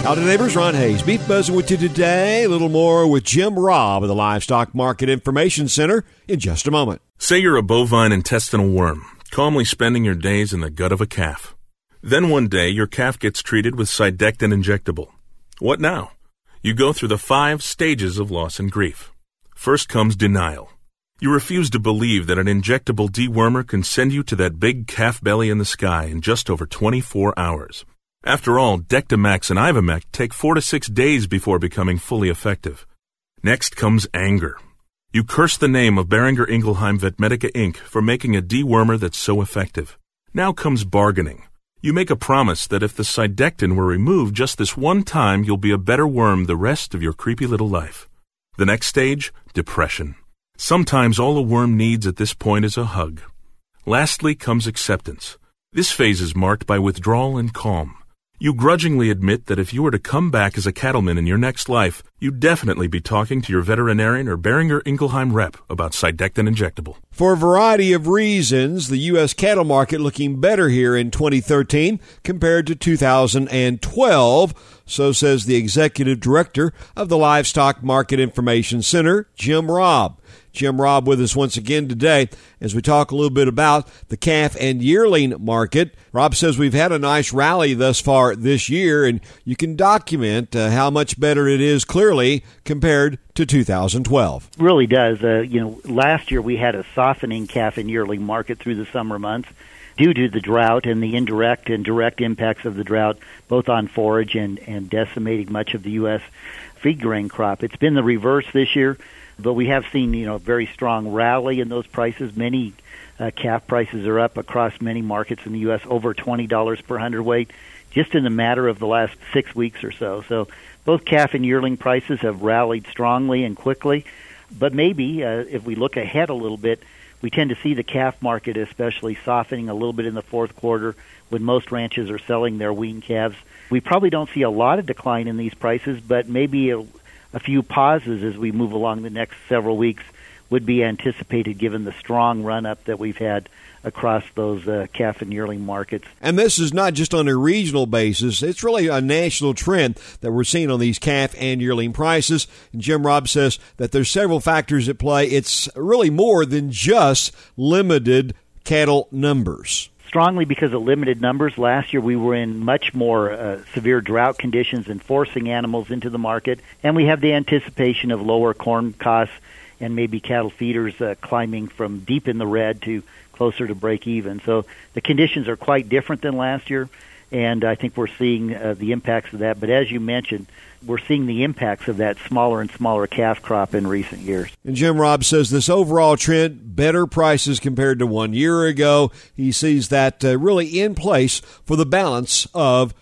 Howdy, neighbors. Ron Hayes. Beef buzzing with you today. A little more with Jim Robb of the Livestock Market Information Center in just a moment. Say you're a bovine intestinal worm, calmly spending your days in the gut of a calf. Then one day, your calf gets treated with Cydectin injectable. What now? You go through the 5 stages of loss and grief. First comes denial. You refuse to believe that an injectable dewormer can send you to that big calf belly in the sky in just over 24 hours. After all, Dectomax and Ivomec take 4 to 6 days before becoming fully effective. Next comes anger. You curse the name of Boehringer Ingelheim Vetmedica Inc. for making a dewormer that's so effective. Now comes bargaining. You make a promise that if the Cydectin were removed just this one time, you'll be a better worm the rest of your creepy little life. The next stage, depression. Sometimes all a worm needs at this point is a hug. Lastly comes acceptance. This phase is marked by withdrawal and calm. You grudgingly admit that if you were to come back as a cattleman in your next life, you'd definitely be talking to your veterinarian or Boehringer Ingelheim rep about Cydectin injectable. For a variety of reasons, the U.S. cattle market looking better here in 2013 compared to 2012, so says the executive director of the Livestock Market Information Center, Jim Robb. Jim Robb with us once again today as we talk a little bit about the calf and yearling market. Robb says we've had a nice rally thus far this year, and you can document how much better it is clearly compared to 2012. Really does. Last year we had a softening calf and yearling market through the summer months due to the drought and the indirect and direct impacts of the drought, both on forage and decimating much of the U.S. feed grain crop. It's been the reverse this year. But we have seen, a very strong rally in those prices. Many calf prices are up across many markets in the U.S., over $20 per hundredweight, just in the matter of the last 6 weeks or so. So both calf and yearling prices have rallied strongly and quickly. But maybe if we look ahead a little bit, we tend to see the calf market especially softening a little bit in the fourth quarter when most ranches are selling their wean calves. We probably don't see a lot of decline in these prices, but maybe a few pauses as we move along the next several weeks would be anticipated given the strong run-up that we've had across those calf and yearling markets. And this is not just on a regional basis. It's really a national trend that we're seeing on these calf and yearling prices. And Jim Robb says that there's several factors at play. It's really more than just limited cattle numbers. Strongly because of limited numbers. Last year we were in much more severe drought conditions and forcing animals into the market, and we have the anticipation of lower corn costs and maybe cattle feeders climbing from deep in the red to closer to break even. So the conditions are quite different than last year, and I think we're seeing the impacts of that. But as you mentioned, we're seeing the impacts of that smaller and smaller calf crop in recent years. And Jim Robb says this overall trend, better prices compared to 1 year ago. He sees that really in place for the balance of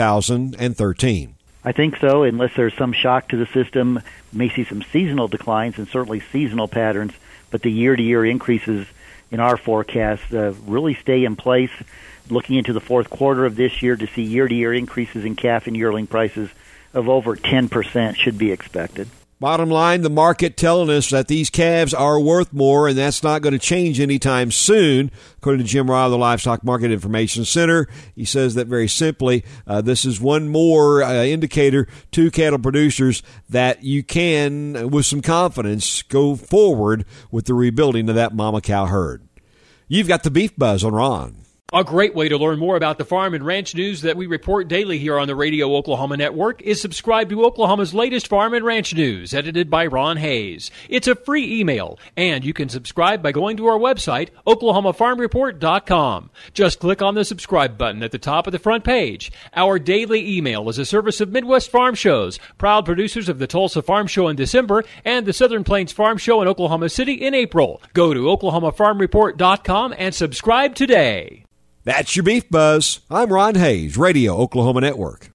2013. I think so, unless there's some shock to the system. We may see some seasonal declines and certainly seasonal patterns, but the year-to-year increases in our forecast really stay in place. Looking into the fourth quarter of this year to see year-to-year increases in calf and yearling prices of over 10% should be expected. Bottom line, the market telling us that these calves are worth more, and that's not going to change anytime soon. According to Jim Robb of the Livestock Market Information Center, he says that very simply, this is one more indicator to cattle producers that you can, with some confidence, go forward with the rebuilding of that mama cow herd. You've got the Beef Buzz on Ron. A great way to learn more about the farm and ranch news that we report daily here on the Radio Oklahoma Network is subscribe to Oklahoma's latest farm and ranch news, edited by Ron Hayes. It's a free email, and you can subscribe by going to our website, oklahomafarmreport.com. Just click on the subscribe button at the top of the front page. Our daily email is a service of Midwest Farm Shows, proud producers of the Tulsa Farm Show in December and the Southern Plains Farm Show in Oklahoma City in April. Go to oklahomafarmreport.com and subscribe today. That's your Beef Buzz. I'm Ron Hayes, Radio Oklahoma Network.